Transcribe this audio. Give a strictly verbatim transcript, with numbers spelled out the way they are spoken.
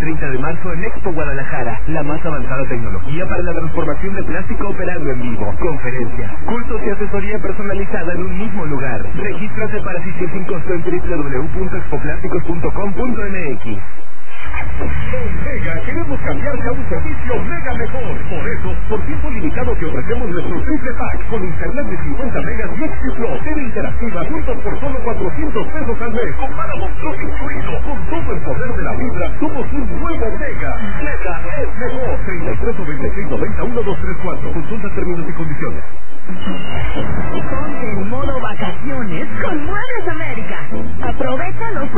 treinta de marzo en Expo Guadalajara. La más avanzada tecnología para la transformación de plástico operando en vivo. Conferencia, cursos y asesoría personalizada en un mismo lugar. Regístrate para asistir sin costo en doble u doble u doble u punto expoplásticos punto com punto m x. En Mega queremos cambiarte a un servicio Mega mejor. Por eso, por tiempo limitado te ofrecemos nuestro triple pack con internet de cincuenta megas y Xflow, T V interactiva juntos por solo cuatrocientos pesos al mes. Con Paramount Plus incluido. Con todo el poder de la vibra, somos un nuevo Mega. Mega es mejor. treinta y tres noventa y seis noventa uno dos tres cuatro. Consulta términos y condiciones. Ponte en modo vacaciones con Muebles América. Aprovecha los